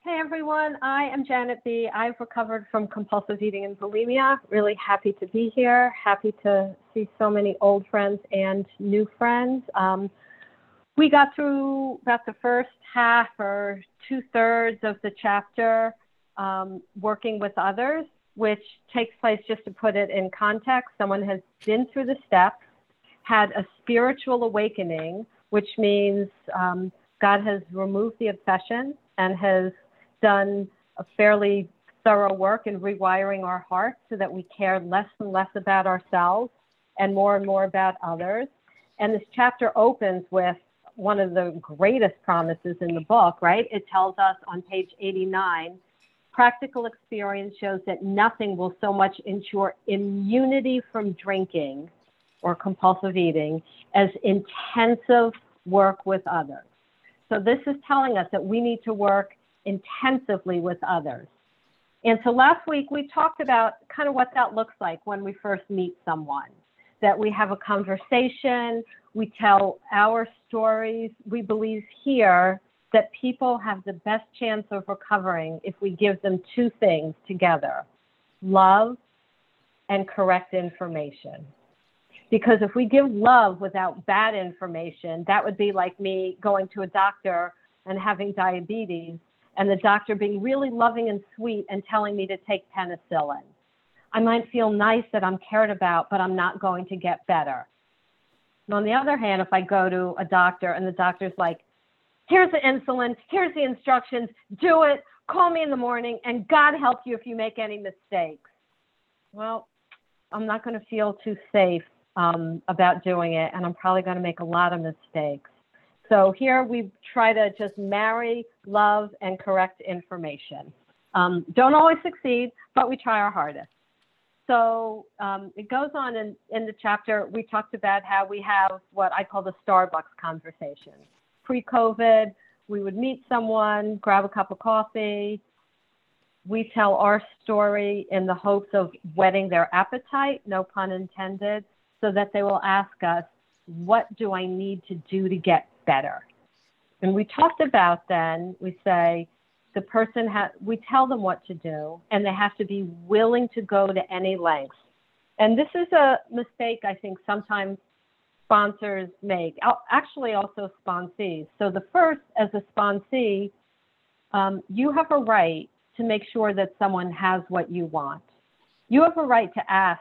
Hey everyone, I am Janet B. I've recovered from compulsive eating and bulimia. Really happy to be here. Happy to see so many old friends and new friends. We got through about the first half or 2/3 of the chapter, working with others, which takes place, just to put it in context, someone has been through the steps, had a spiritual awakening, which means God has removed the obsession and has done a fairly thorough work in rewiring our hearts so that we care less and less about ourselves and more about others. And this chapter opens with one of the greatest promises in the book, right? It tells us on page 89, practical experience shows that nothing will so much ensure immunity from drinking or compulsive eating as intensive work with others. So this is telling us that we need to work intensively with others. And so last week we talked about kind of what that looks like when we first meet someone, that we have a conversation, we tell our stories. We believe here that people have the best chance of recovering if we give them two things together, love and correct information. Because if we give love without bad information, that would be like me going to a doctor and having diabetes and the doctor being really loving and sweet and telling me to take penicillin. I might feel nice that I'm cared about, but I'm not going to get better. And on the other hand, if I go to a doctor and the doctor's like, here's the insulin, here's the instructions, do it, call me in the morning, and God help you if you make any mistakes. Well, I'm not going to feel too safe about doing it, and I'm probably going to make a lot of mistakes. So here we try to just marry love and correct information. Don't always succeed, but we try our hardest. So it goes on in the chapter. We talked about how we have what I call the Starbucks conversation. Pre-COVID, we would meet someone, grab a cup of coffee. We tell our story in the hopes of whetting their appetite, no pun intended, so that they will ask us, what do I need to do to get better? And we talked about then, we say, the person we tell them what to do, and they have to be willing to go to any lengths. And this is a mistake I think sometimes sponsors make, actually also sponsees. So the first, as a sponsee, you have a right to make sure that someone has what you want. You have a right to ask,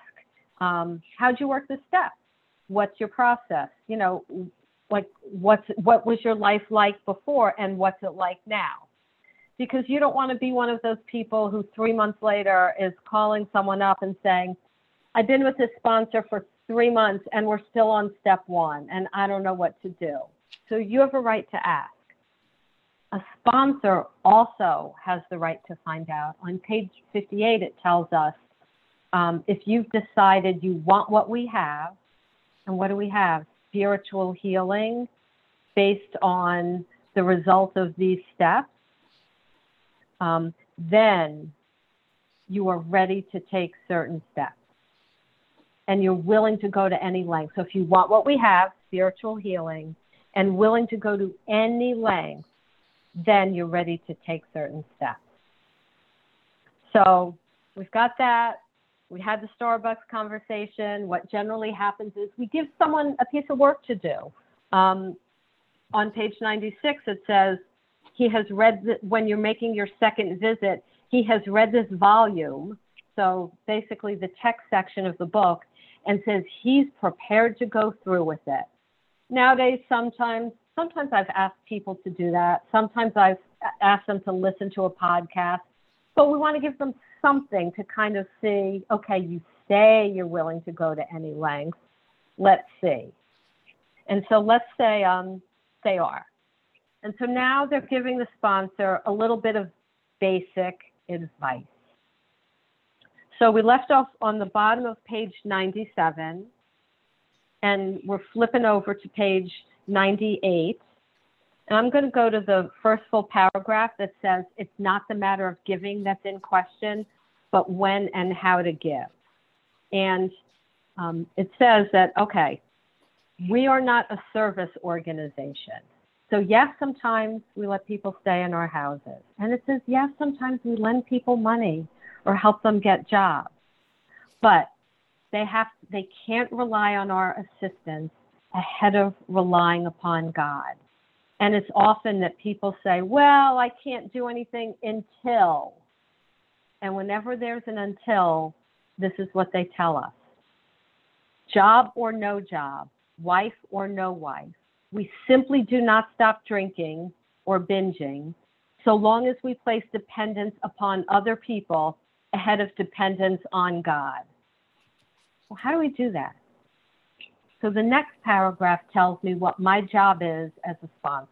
how'd you work the steps? What's your process? You know, like what was your life like before and what's it like now? Because you don't want to be one of those people who 3 months later is calling someone up and saying, I've been with this sponsor for 3 months and we're still on step 1 and I don't know what to do. So you have a right to ask. A sponsor also has the right to find out. On page 58, it tells us, if you've decided you want what we have, and what do we have? Spiritual healing based on the result of these steps, then you are ready to take certain steps. And you're willing to go to any length. So if you want what we have, spiritual healing, and willing to go to any length, then you're ready to take certain steps. So we've got that. We had the Starbucks conversation. What generally happens is we give someone a piece of work to do. On page 96, it says, he has read, when you're making your second visit, he has read this volume, so basically the text section of the book, and says he's prepared to go through with it. Nowadays, sometimes I've asked people to do that. Sometimes I've asked them to listen to a podcast. But we want to give them something to kind of see, okay, you say you're willing to go to any length. Let's see. And so let's say they are. And so now they're giving the sponsor a little bit of basic advice. So we left off on the bottom of page 97, and we're flipping over to page 98. And I'm going to go to the first full paragraph that says, it's not the matter of giving that's in question, but when and how to give. And it says that, okay, we are not a service organization. So yes, sometimes we let people stay in our houses. And it says, yes, sometimes we lend people money or help them get jobs. But they can't rely on our assistance ahead of relying upon God. And it's often that people say, well, I can't do anything until. And whenever there's an until, this is what they tell us. Job or no job, wife or no wife, we simply do not stop drinking or binging so long as we place dependence upon other people ahead of dependence on God. Well, how do we do that? So the next paragraph tells me what my job is as a sponsor.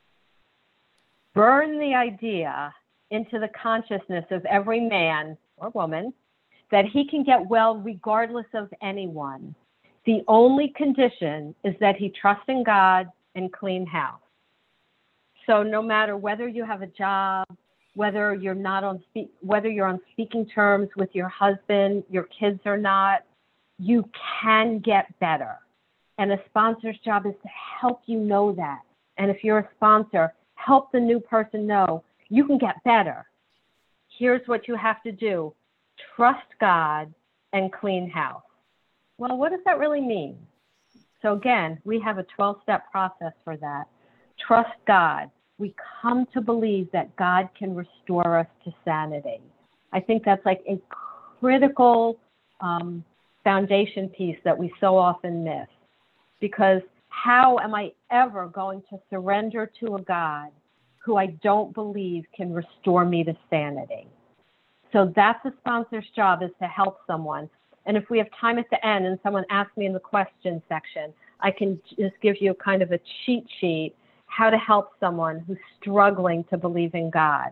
Burn the idea into the consciousness of every man or woman that he can get well regardless of anyone. The only condition is that he trusts in God and clean house. So no matter whether you have a job, whether you're on speaking terms with your husband, your kids or not, you can get better. And a sponsor's job is to help you know that. And if you're a sponsor, help the new person know you can get better. Here's what you have to do. Trust God and clean house. Well, what does that really mean? So again, we have a 12-step process for that. Trust God. We come to believe that God can restore us to sanity. I think that's like a critical foundation piece that we so often miss. Because how am I ever going to surrender to a God who I don't believe can restore me to sanity? So that's a sponsor's job, is to help someone. And if we have time at the end and someone asks me in the question section, I can just give you kind of a cheat sheet how to help someone who's struggling to believe in God.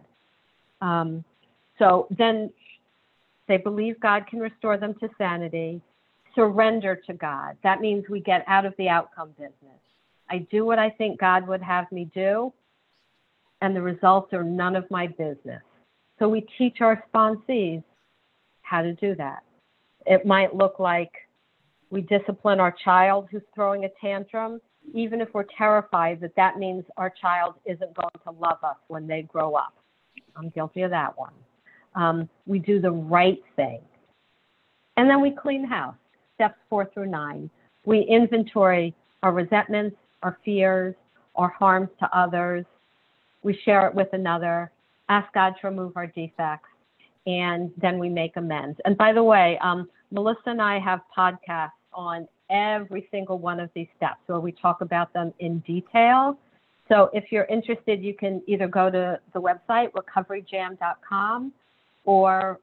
So then they believe God can restore them to sanity. Surrender to God. That means we get out of the outcome business. I do what I think God would have me do, and the results are none of my business. So we teach our sponsees how to do that. It might look like we discipline our child who's throwing a tantrum, even if we're terrified that that means our child isn't going to love us when they grow up. I'm guilty of that one. We do the right thing. And then we clean house. Steps 4 through 9. We inventory our resentments, our fears, our harms to others. We share it with another, ask God to remove our defects, and then we make amends. And by the way, Melissa and I have podcasts on every single one of these steps where we talk about them in detail. So if you're interested, you can either go to the website, recoverygam.com, or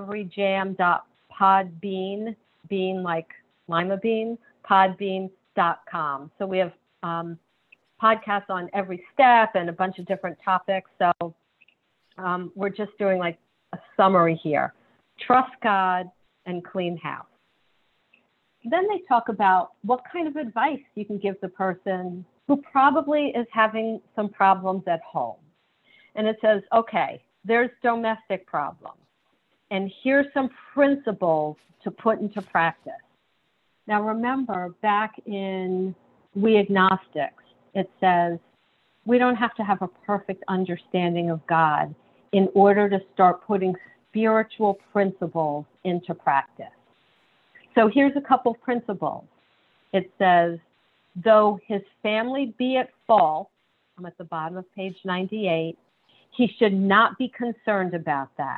recoverygam.podbean, bean like lima bean, podbean.com. So we have podcasts on every step and a bunch of different topics. So we're just doing like a summary here. Trust God and clean house. Then they talk about what kind of advice you can give the person who probably is having some problems at home. And it says, okay, there's domestic problems. And here's some principles to put into practice. Now remember, back in We Agnostics, it says we don't have to have a perfect understanding of God in order to start putting spiritual principles into practice. So here's a couple of principles. It says, though his family be at fault, I'm at the bottom of page 98, he should not be concerned about that.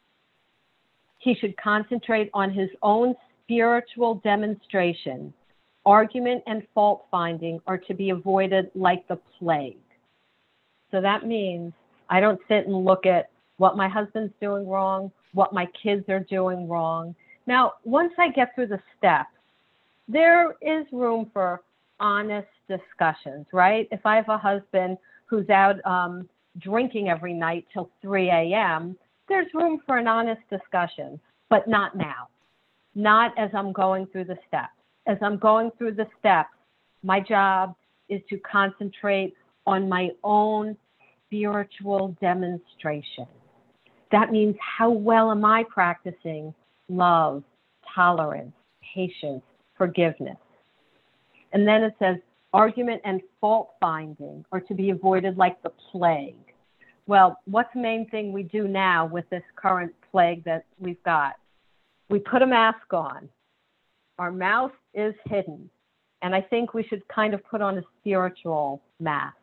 He should concentrate on his own spiritual demonstration. Argument and fault finding are to be avoided like the plague. So that means I don't sit and look at what my husband's doing wrong, what my kids are doing wrong. Now, once I get through the steps, there is room for honest discussions, right? If I have a husband who's out drinking every night till 3 a.m., there's room for an honest discussion, but not now. Not as I'm going through the steps. As I'm going through the steps, my job is to concentrate on my own spiritual demonstration. That means how well am I practicing love, tolerance, patience, forgiveness. And then it says, Argument and fault finding are to be avoided like the plague. Well, what's the main thing we do now with this current plague that we've got? We put a mask on. Our mouth is hidden. And I think we should kind of put on a spiritual mask.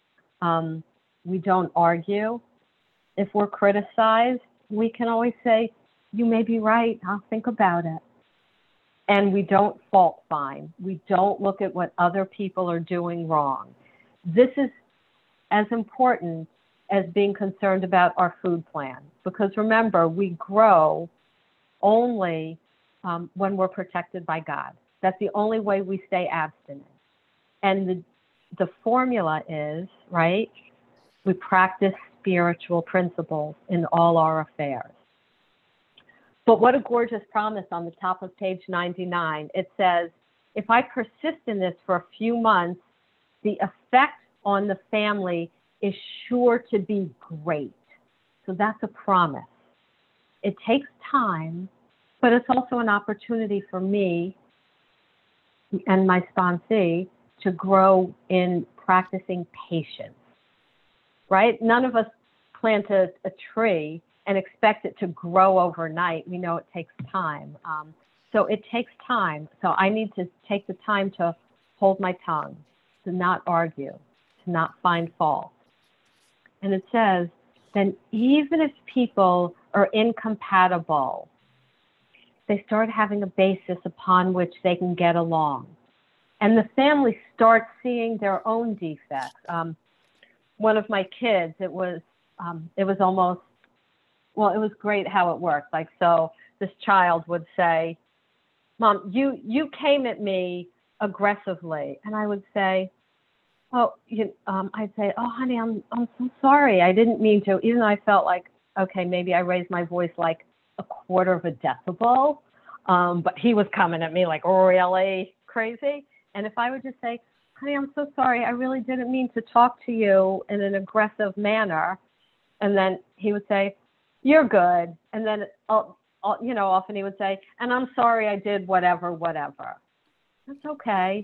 We don't argue. If we're criticized, we can always say, you may be right, I'll think about it. And we don't fault find. We don't look at what other people are doing wrong. This is as important as being concerned about our food plan. Because remember, we grow only when we're protected by God. That's the only way we stay abstinent. And the formula is, right, we practice spiritual principles in all our affairs. But what a gorgeous promise on the top of page 99. It says, if I persist in this for a few months, the effect on the family is sure to be great. So that's a promise. It takes time, but it's also an opportunity for me and my sponsee to grow in practicing patience, right? None of us plant a tree and expect it to grow overnight. We know it takes time. So it takes time. So I need to take the time to hold my tongue, to not argue, to not find fault. And it says, then even if people are incompatible, they start having a basis upon which they can get along. And the family starts seeing their own defects. One of my kids, it was almost, well, it was great how it worked. Like, so this child would say, Mom, you came at me aggressively. And I would say, I'd say, oh, honey, I'm so sorry. I didn't mean to, even though I felt like, okay, maybe I raised my voice like a quarter of a decibel. But he was coming at me like really crazy. And if I would just say, honey, I'm so sorry. I really didn't mean to talk to you in an aggressive manner. And then he would say, you're good. And then, often he would say, and I'm sorry I did whatever. That's okay.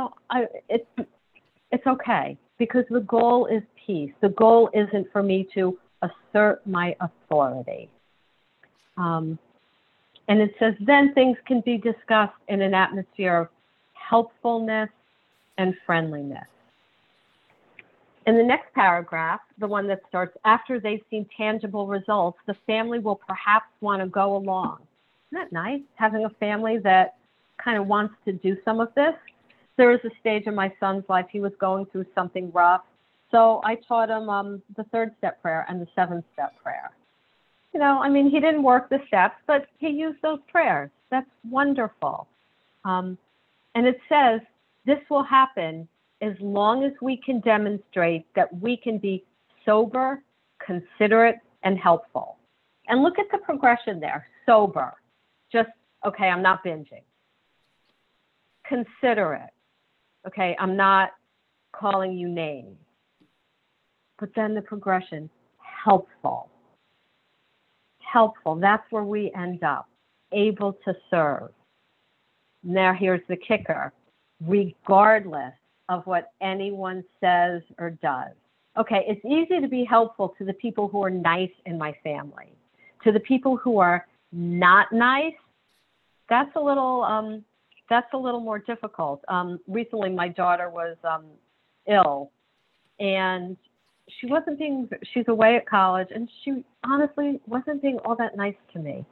It's okay, because the goal is peace. The goal isn't for me to assert my authority. And it says, then things can be discussed in an atmosphere of helpfulness and friendliness. In the next paragraph, the one that starts, after they've seen tangible results, the family will perhaps want to go along. Isn't that nice, having a family that kind of wants to do some of this? There was a stage in my son's life, he was going through something rough. So I taught him the 3rd-step prayer and the 7th-step prayer. He didn't work the steps, but he used those prayers. That's wonderful. And it says this will happen as long as we can demonstrate that we can be sober, considerate, and helpful. And look at the progression there. Sober. Just, okay, I'm not binging. Considerate. Okay, I'm not calling you names. But then the progression, helpful. Helpful, that's where we end up, able to serve. Now here's the kicker, regardless of what anyone says or does. Okay, it's easy to be helpful to the people who are nice in my family. To the people who are not nice, that's a little more difficult. Recently, my daughter was ill, and she's away at college, and she honestly wasn't being all that nice to me.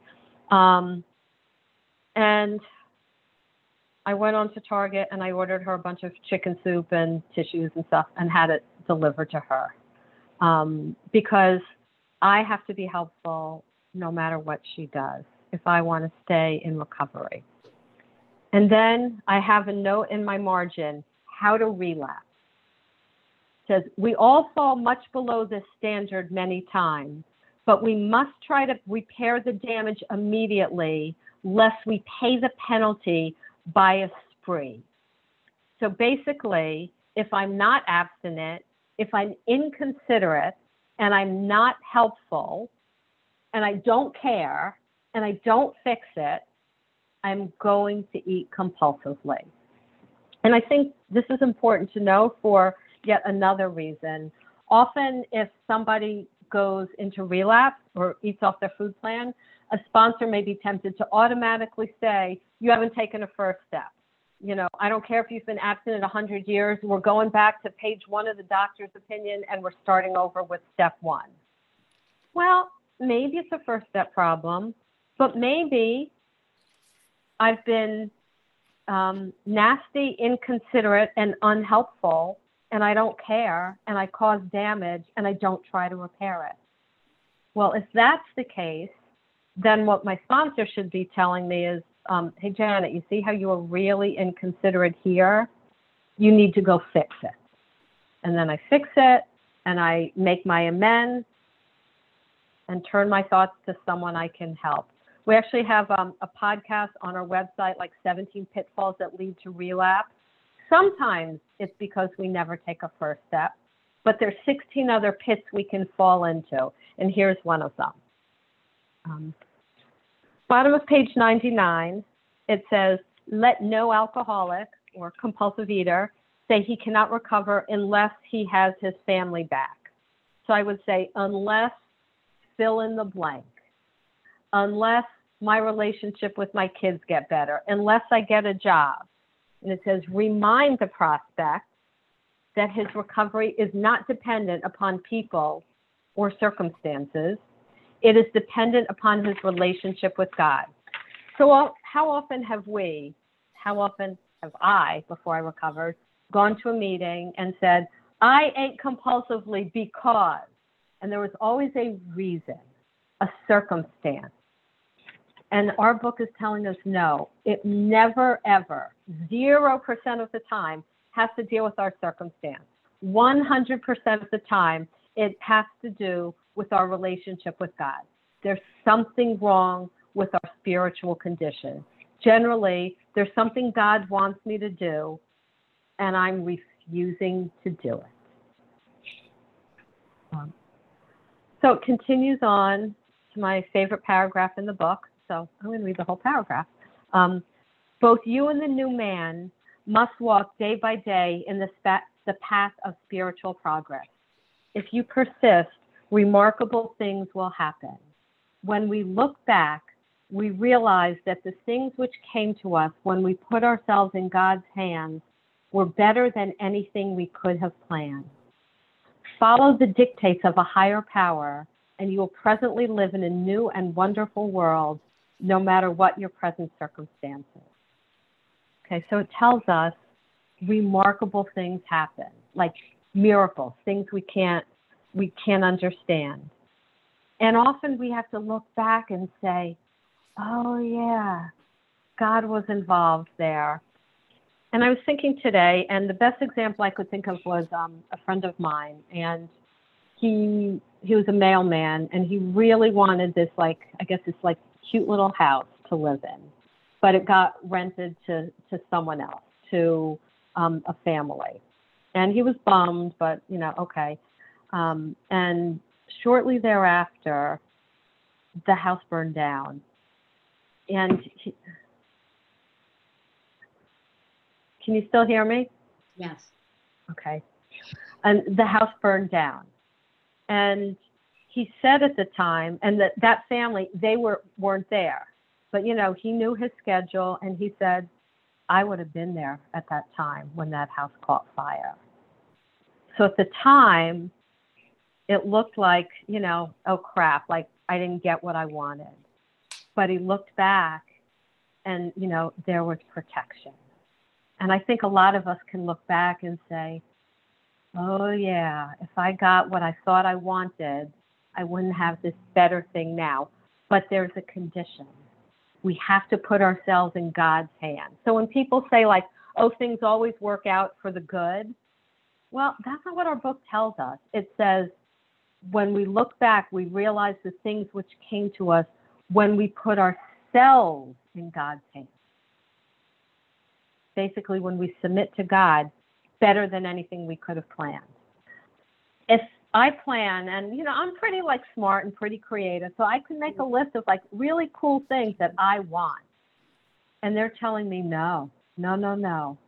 And I went on to Target and I ordered her a bunch of chicken soup and tissues and stuff and had it delivered to her. Because I have to be helpful no matter what she does if I want to stay in recovery. And then I have a note in my margin, how to relapse. It says, we all fall much below this standard many times, but we must try to repair the damage immediately, lest we pay the penalty by a spree. So basically, if I'm not abstinent, if I'm inconsiderate, and I'm not helpful, and I don't care, and I don't fix it, I'm going to eat compulsively. And I think this is important to know for yet another reason. Often if somebody goes into relapse or eats off their food plan, a sponsor may be tempted to automatically say, you haven't taken a first step. You know, I don't care if you've been abstinent 100 years, we're going back to page 1 of the doctor's opinion and we're starting over with step 1. Well, maybe it's a first step problem, but maybe I've been nasty, inconsiderate, and unhelpful, and I don't care, and I cause damage, and I don't try to repair it. Well, if that's the case, then what my sponsor should be telling me is, hey, Janet, you see how you were really inconsiderate here? You need to go fix it. And then I fix it, and I make my amends, and turn my thoughts to someone I can help. We actually have a podcast on our website, like 17 pitfalls that lead to relapse. Sometimes it's because we never take a first step, but there's 16 other pits we can fall into, and here's one of them. Bottom of page 99, it says, let no alcoholic or compulsive eater say he cannot recover unless he has his family back. So I would say, unless fill in the blank, unless my relationship with my kids get better, unless I get a job. And it says, remind the prospect that his recovery is not dependent upon people or circumstances. It is dependent upon his relationship with God. So how often have I, before I recovered, gone to a meeting and said, I ate compulsively because, and there was always a reason, a circumstance. And our book is telling us no, it never, ever, 0% of the time has to deal with our circumstance. 100% of the time, it has to do with our relationship with God. There's something wrong with our spiritual condition. Generally, there's something God wants me to do, and I'm refusing to do it. So it continues on to my favorite paragraph in the book. So I'm going to read the whole paragraph. Both you and the new man must walk day by day in the path of spiritual progress. If you persist, remarkable things will happen. When we look back, we realize that the things which came to us when we put ourselves in God's hands were better than anything we could have planned. Follow the dictates of a higher power, and you will presently live in a new and wonderful world, no matter what your present circumstances. Okay, so it tells us remarkable things happen, like miracles, things we can't understand. And often we have to look back and say, oh yeah, God was involved there. And I was thinking today, and the best example I could think of was a friend of mine, and he was a mailman, and he really wanted this, this cute little house to live in, but it got rented to someone else, to a family. And he was bummed, but okay. And shortly thereafter, the house burned down. And can you still hear me? Yes. Okay. And the house burned down. And he said at the time, and that family, they weren't there. But, he knew his schedule, and he said, I would have been there at that time when that house caught fire. So at the time, it looked like, oh crap, like I didn't get what I wanted. But he looked back and, there was protection. And I think a lot of us can look back and say, oh yeah, if I got what I thought I wanted, I wouldn't have this better thing now. But there's a condition. We have to put ourselves in God's hands. So when people say oh, things always work out for the good, well, that's not what our book tells us. It says, when we look back, we realize the things which came to us when we put ourselves in God's hands. Basically, when we submit to God better than anything we could have planned. If I plan, and I'm pretty smart and pretty creative, so I can make a list of really cool things that I want. And they're telling me, no.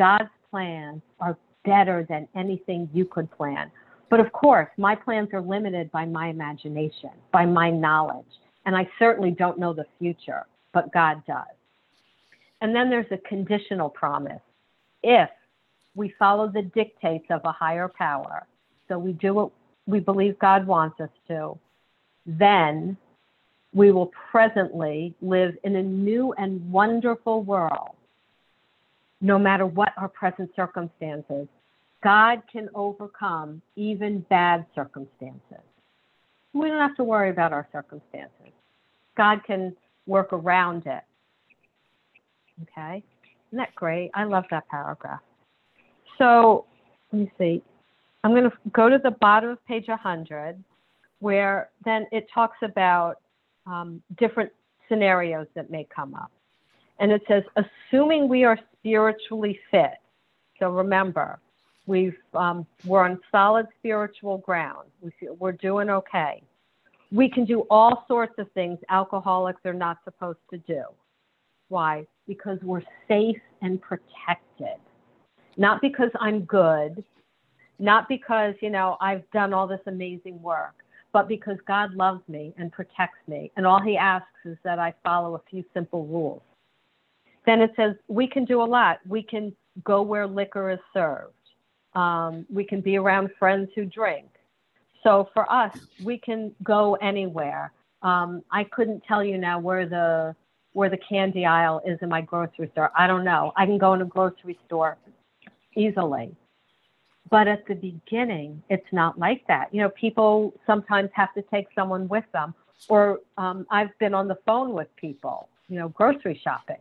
God's plans are better than anything you could plan. But of course, my plans are limited by my imagination, by my knowledge. And I certainly don't know the future, but God does. And then there's a conditional promise. If we follow the dictates of a higher power, so we do what we believe God wants us to, then we will presently live in a new and wonderful world. No matter what our present circumstances, God can overcome even bad circumstances. We don't have to worry about our circumstances. God can work around it. Okay? Isn't that great? I love that paragraph. So, let me see. I'm going to go to the bottom of page 100, where then it talks about different scenarios that may come up. And it says, assuming we are spiritually fit. So remember, we're on solid spiritual ground. We're doing okay. We can do all sorts of things alcoholics are not supposed to do. Why? Because we're safe and protected. Not because I'm good, not because, I've done all this amazing work, but because God loves me and protects me. And all he asks is that I follow a few simple rules. Then it says we can do a lot. We can go where liquor is served. We can be around friends who drink. So for us, we can go anywhere. I couldn't tell you now where the candy aisle is in my grocery store. I don't know. I can go in a grocery store easily. But at the beginning, it's not like that. People sometimes have to take someone with them. Or I've been on the phone with people, grocery shopping.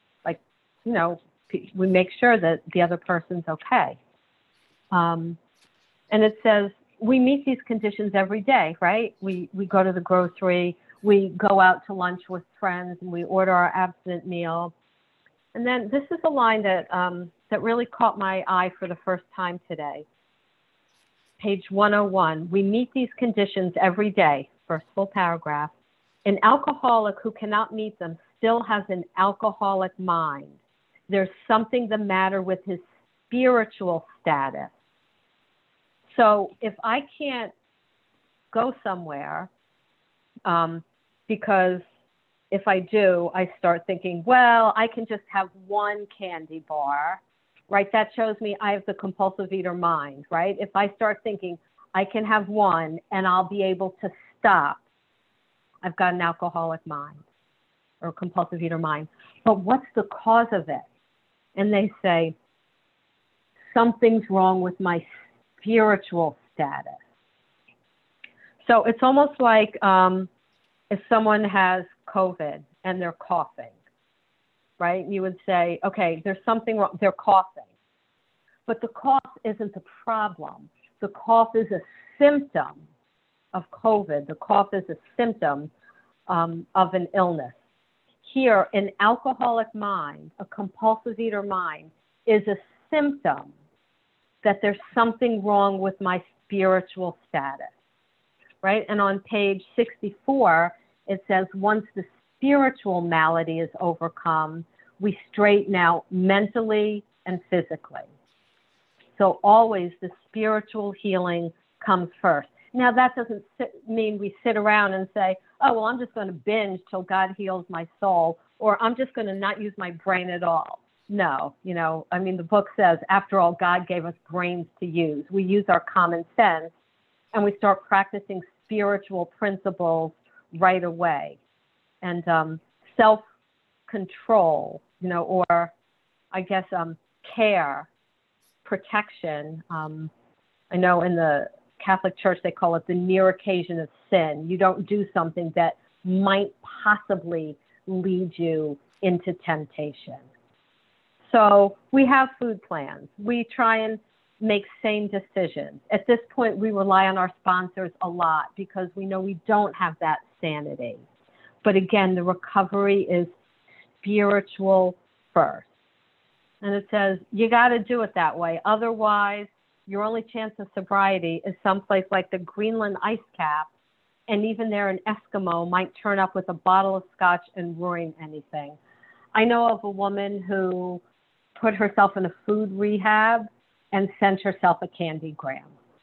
We make sure that the other person's okay. And it says, we meet these conditions every day, right? We go to the grocery, we go out to lunch with friends, and we order our abstinent meal. And then this is a line that really caught my eye for the first time today. Page 101, we meet these conditions every day, first full paragraph. An alcoholic who cannot meet them still has an alcoholic mind. There's something the matter with his spiritual status. So if I can't go somewhere, because if I do, I start thinking, well, I can just have one candy bar, right? That shows me I have the compulsive eater mind, right? If I start thinking I can have one and I'll be able to stop, I've got an alcoholic mind or compulsive eater mind. But what's the cause of it? And they say, something's wrong with my spiritual status. So it's almost like if someone has COVID and they're coughing, right? You would say, okay, there's something wrong. They're coughing. But the cough isn't the problem. The cough is a symptom of COVID. The cough is a symptom of an illness. Here, an alcoholic mind, a compulsive eater mind, is a symptom that there's something wrong with my spiritual status, right? And on page 64, it says, once the spiritual malady is overcome, we straighten out mentally and physically. So always the spiritual healing comes first. Now, that doesn't mean we sit around and say, oh, well, I'm just going to binge till God heals my soul, or I'm just going to not use my brain at all. No, the book says, after all, God gave us brains to use. We use our common sense, and we start practicing spiritual principles right away. And self-control, or I guess care, protection. I know in the Catholic Church, they call it the near occasion of sin. You don't do something that might possibly lead you into temptation. So we have food plans. We try and make sane decisions. At this point, we rely on our sponsors a lot because we know we don't have that sanity. But again, the recovery is spiritual first. And it says, you got to do it that way. Otherwise, your only chance of sobriety is someplace like the Greenland ice cap, and even there an Eskimo might turn up with a bottle of scotch and ruin anything. I know of a woman who put herself in a food rehab and sent herself a candygram.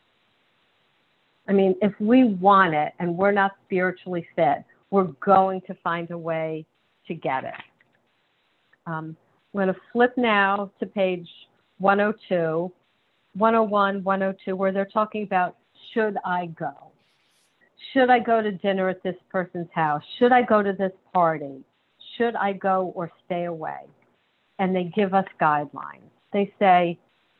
I mean, if we want it and we're not spiritually fit, we're going to find a way to get it. I'm going to flip now to page 102, 101, 102, where they're talking about, should I go? Should I go to dinner at this person's house? Should I go to this party? Should I go or stay away? And they give us guidelines. They say,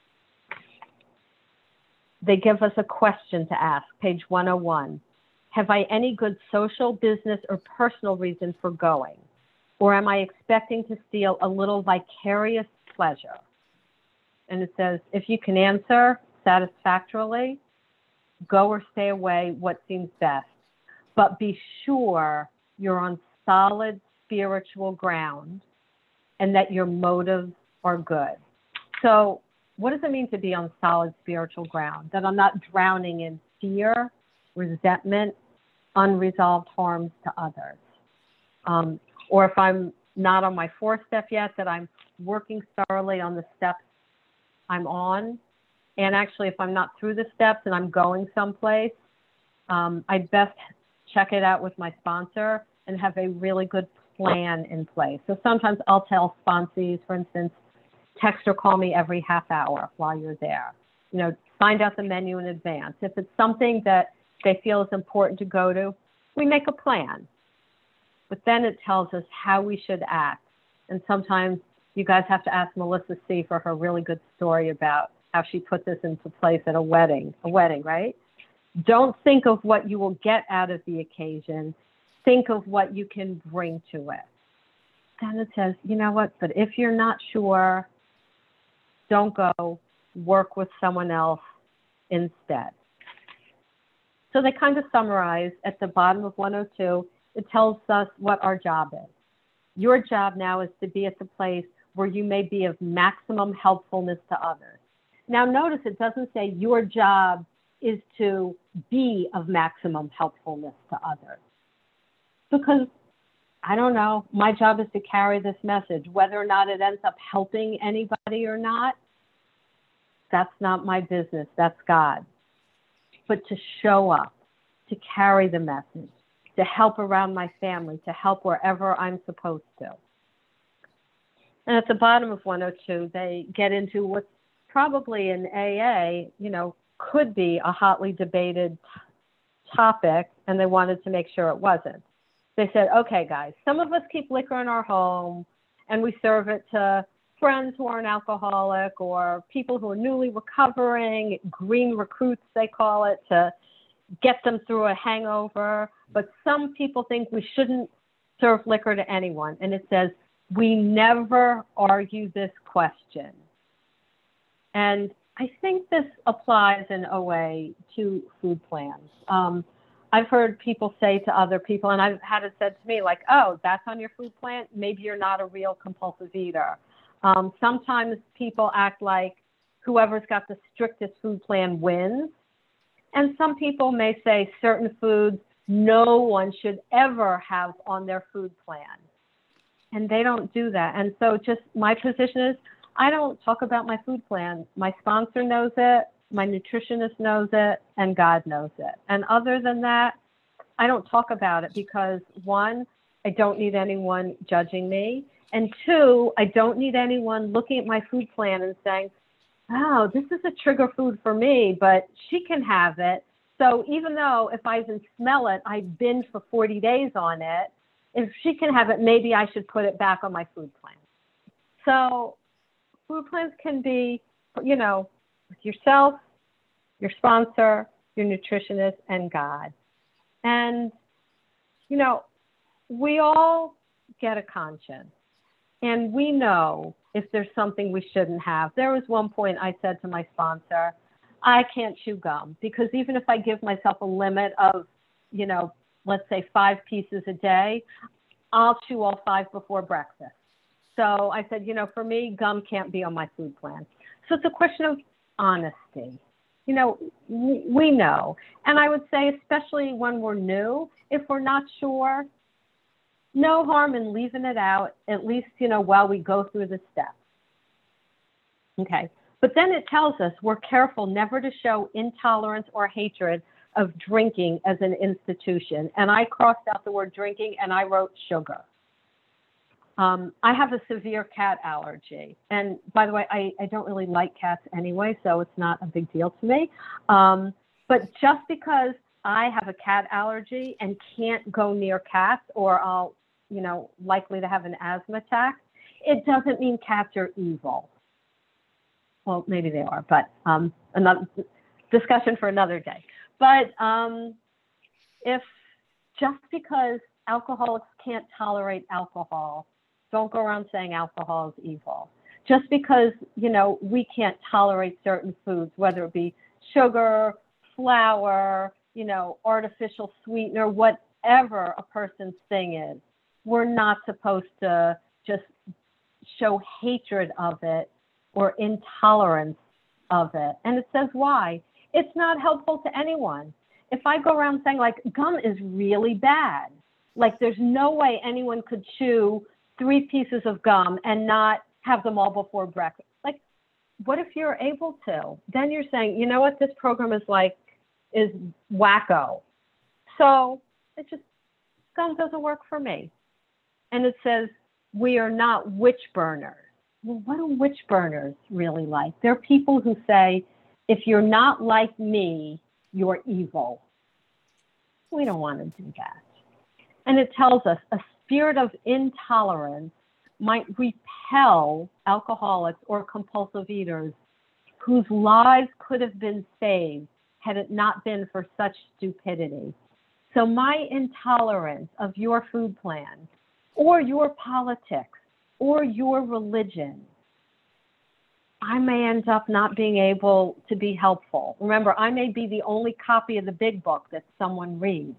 they give us a question to ask, page 101. Have I any good social, business, or personal reason for going? Or am I expecting to steal a little vicarious pleasure? And it says, if you can answer satisfactorily, go or stay away, what seems best. But be sure you're on solid spiritual ground and that your motives are good. So what does it mean to be on solid spiritual ground? That I'm not drowning in fear, resentment, unresolved harms to others. Or if I'm not on my fourth step yet, that I'm working thoroughly on the steps I'm on. And actually, if I'm not through the steps and I'm going someplace, I'd best check it out with my sponsor and have a really good plan in place. So sometimes I'll tell sponsees, for instance, text or call me every half hour while you're there. You know, find out the menu in advance. If it's something that they feel is important to go to, we make a plan. But then it tells us how we should act. And sometimes you guys have to ask Melissa C. for her really good story about how she put this into place at a wedding, right? Don't think of what you will get out of the occasion. Think of what you can bring to it. Then it says, you know what, but if you're not sure, don't go, work with someone else instead. So they kind of summarize at the bottom of 102, it tells us what our job is. Your job now is to be at the place where you may be of maximum helpfulness to others. Now notice it doesn't say your job is to be of maximum helpfulness to others. Because, I don't know, my job is to carry this message. Whether or not it ends up helping anybody or not, that's not my business, that's God. But to show up, to carry the message, to help around my family, to help wherever I'm supposed to. And at the bottom of 102, they get into what's probably in AA, you know, could be a hotly debated topic, and they wanted to make sure it wasn't. They said, okay, guys, some of us keep liquor in our home, and we serve it to friends who are an alcoholic or people who are newly recovering, green recruits, they call it, to get them through a hangover. But some people think we shouldn't serve liquor to anyone. And it says, we never argue this question. And I think this applies in OA to food plans. I've heard people say to other people, and I've had it said to me, like, oh, that's on your food plan? Maybe you're not a real compulsive eater. Sometimes people act like whoever's got the strictest food plan wins. And some people may say certain foods no one should ever have on their food plan. And they don't do that. And so just my position is, I don't talk about my food plan. My sponsor knows it, my nutritionist knows it, and God knows it. And other than that, I don't talk about it because, one, I don't need anyone judging me. And two, I don't need anyone looking at my food plan and saying, oh, this is a trigger food for me, but she can have it. So even though if I even smell it, I've binged for 40 days on it, if she can have it, maybe I should put it back on my food plan. So food plans can be, you know, with yourself, your sponsor, your nutritionist, and God. And, you know, we all get a conscience. And we know if there's something we shouldn't have. There was one point I said to my sponsor, I can't chew gum because even if I give myself a limit of, you know, let's say 5 pieces a day, I'll chew all 5 before breakfast. So I said, you know, for me, gum can't be on my food plan. So it's a question of honesty. You know, we know. And I would say, especially when we're new, if we're not sure, no harm in leaving it out, at least, you know, while we go through the steps. Okay. But then it tells us we're careful never to show intolerance or hatred of drinking as an institution. And I crossed out the word drinking and I wrote sugar. I have a severe cat allergy. And by the way, I don't really like cats anyway, so it's not a big deal to me. But just because I have a cat allergy and can't go near cats or I'll, likely to have an asthma attack, it doesn't mean cats are evil. Well, maybe they are, but another discussion for another day. But if just because alcoholics can't tolerate alcohol, don't go around saying alcohol is evil. Just because, we can't tolerate certain foods, whether it be sugar, flour, artificial sweetener, whatever a person's thing is, we're not supposed to just show hatred of it or intolerance of it. And it says why. It's not helpful to anyone. If I go around saying like gum is really bad, like there's no way anyone could chew 3 pieces of gum and not have them all before breakfast. Like, what if you're able to? Then you're saying, you know what, this program is wacko. So gum doesn't work for me. And it says, we are not witch burners. Well, what do witch burners really like? They're people who say, if you're not like me, you're evil. We don't want to do that. And it tells us a spirit of intolerance might repel alcoholics or compulsive eaters whose lives could have been saved had it not been for such stupidity. So my intolerance of your food plan or your politics or your religion, I may end up not being able to be helpful. Remember, I may be the only copy of the big book that someone reads.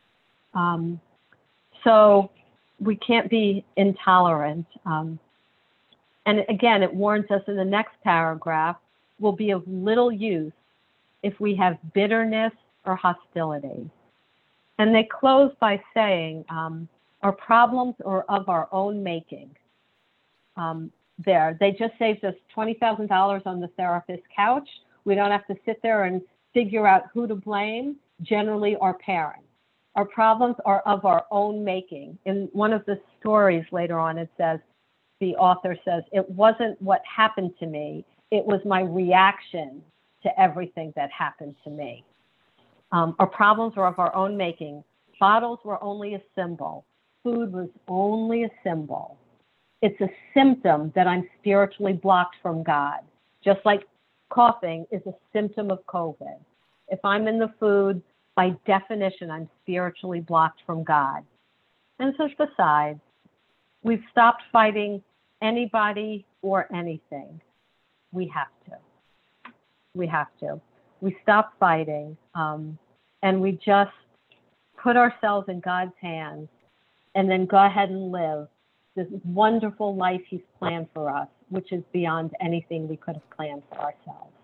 So we can't be intolerant. And again, it warns us in the next paragraph, will be of little use if we have bitterness or hostility. And they close by saying, our problems are of our own making. They just saved us $20,000 on the therapist's couch. We don't have to sit there and figure out who to blame, generally our parents. Our problems are of our own making. In one of the stories later on, it says, the author says, it wasn't what happened to me, it was my reaction to everything that happened to me. Our problems were of our own making. Bottles were only a symbol. Food was only a symbol. It's a symptom that I'm spiritually blocked from God. Just like coughing is a symptom of COVID. If I'm in the food, by definition, I'm spiritually blocked from God. And so besides, we've stopped fighting anybody or anything. We have to. We stop fighting, and we just put ourselves in God's hands and then go ahead and live this wonderful life He's planned for us, which is beyond anything we could have planned for ourselves.